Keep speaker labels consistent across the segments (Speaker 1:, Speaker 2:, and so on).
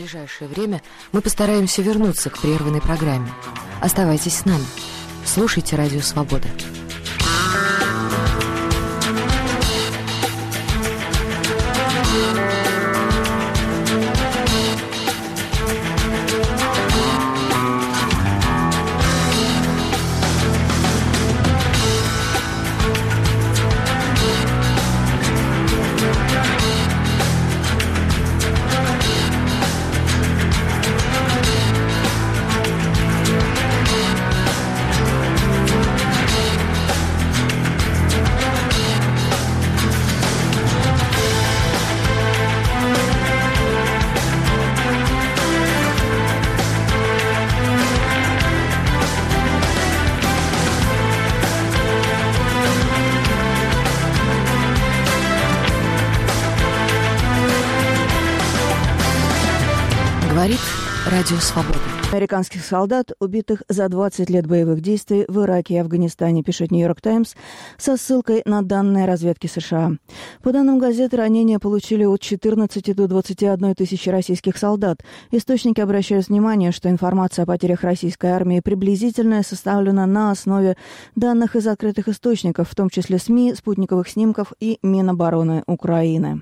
Speaker 1: ближайшее время мы постараемся вернуться к прерванной программе. Оставайтесь с нами. Слушайте Радио Свобода. Говорит Радио Свобода.
Speaker 2: Американских солдат, убитых за 20 лет боевых действий в Ираке и Афганистане, пишет «Нью-Йорк Таймс» со ссылкой на данные разведки США. По данным газеты, ранения получили от 14 до 21 тысячи российских солдат. Источники обращают внимание, что информация о потерях российской армии приблизительно составлена на основе данных из открытых источников, в том числе СМИ, спутниковых снимков и Минобороны Украины.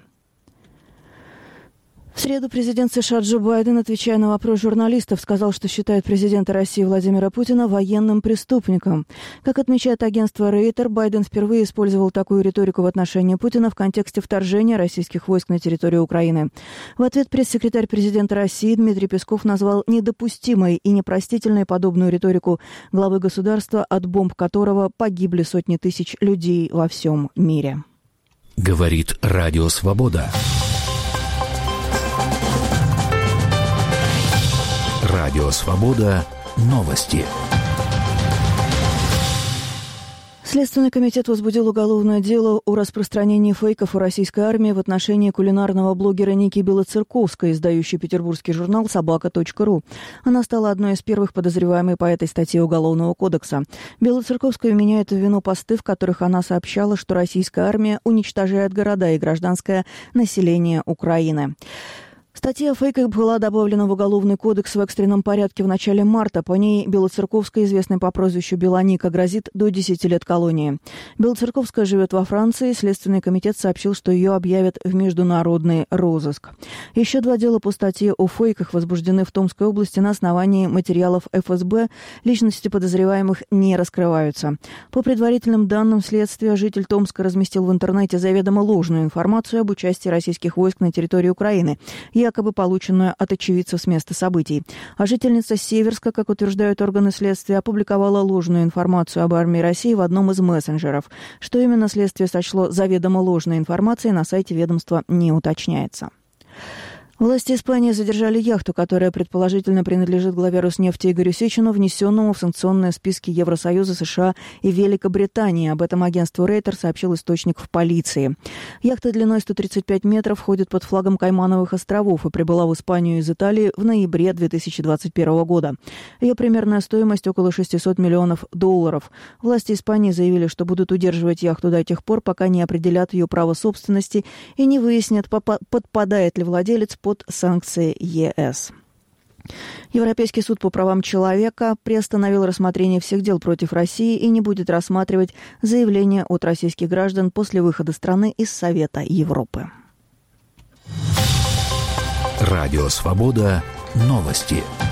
Speaker 2: В среду президент США Джо Байден, отвечая на вопрос журналистов, сказал, что считает президента России Владимира Путина военным преступником. Как отмечает агентство Рейтер, Байден впервые использовал такую риторику в отношении Путина в контексте вторжения российских войск на территорию Украины. В ответ пресс-секретарь президента России Дмитрий Песков назвал недопустимой и непростительной подобную риторику главы государства, от бомб которого погибли сотни тысяч людей во всем мире.
Speaker 3: Говорит Радио Свобода. Радио Свобода. Новости.
Speaker 2: Следственный комитет возбудил уголовное дело о распространении фейков о российской армии в отношении кулинарного блогера Ники Белоцерковской, издающей петербургский журнал «Собака.ру». Она стала одной из первых подозреваемых по этой статье Уголовного кодекса. Белоцерковская вменяет в вину посты, в которых она сообщала, что российская армия уничтожает города и гражданское население Украины. Статья о фейках была добавлена в Уголовный кодекс в экстренном порядке в начале марта. По ней Белоцерковская, известная по прозвищу Белоника, грозит до 10 лет колонии. Белоцерковская живет во Франции. Следственный комитет сообщил, что ее объявят в международный розыск. Еще 2 дела по статье о фейках возбуждены в Томской области на основании материалов ФСБ. Личности подозреваемых не раскрываются. По предварительным данным следствия, житель Томска разместил в интернете заведомо ложную информацию об участии российских войск на территории Украины, якобы полученную от очевидцев с места событий. А жительница Северска, как утверждают органы следствия, опубликовала ложную информацию об армии России в одном из мессенджеров. Что именно следствие сочло заведомо ложной информацией, на сайте ведомства не уточняется. Власти Испании задержали яхту, которая предположительно принадлежит главе Роснефти Игорю Сечину, внесенному в санкционные списки Евросоюза, США и Великобритании. Об этом агентству Рейтер сообщил источник в полиции. Яхта длиной 135 метров ходит под флагом Каймановых островов и прибыла в Испанию из Италии в ноябре 2021 года. Ее примерная стоимость около $600 миллионов. Власти Испании заявили, что будут удерживать яхту до тех пор, пока не определят ее право собственности и не выяснят, подпадает ли владелец под санкции ЕС. Европейский суд по правам человека приостановил рассмотрение всех дел против России и не будет рассматривать заявления от российских граждан после выхода страны из Совета Европы.
Speaker 3: Радио Свобода. Новости.